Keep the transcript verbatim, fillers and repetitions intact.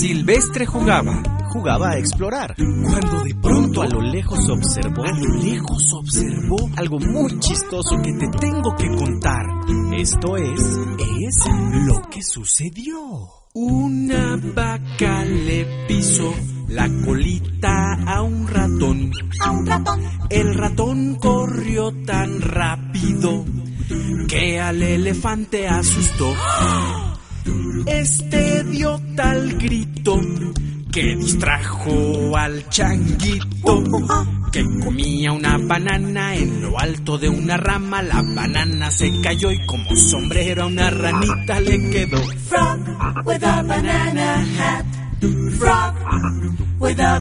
Silvestre jugaba, jugaba a explorar, cuando de pronto a lo lejos observó, a lo lejos observó algo muy chistoso que te tengo que contar. Esto es, es lo que sucedió. Una vaca le pisó la colita a un ratón. A un ratón. El ratón corrió tan rápido que al elefante asustó. Este dio tal grito que distrajo al changuito, que comía una banana en lo alto de una rama. La banana se cayó y como sombrero a una ranita le quedó. Frog with a banana hat. Frog with a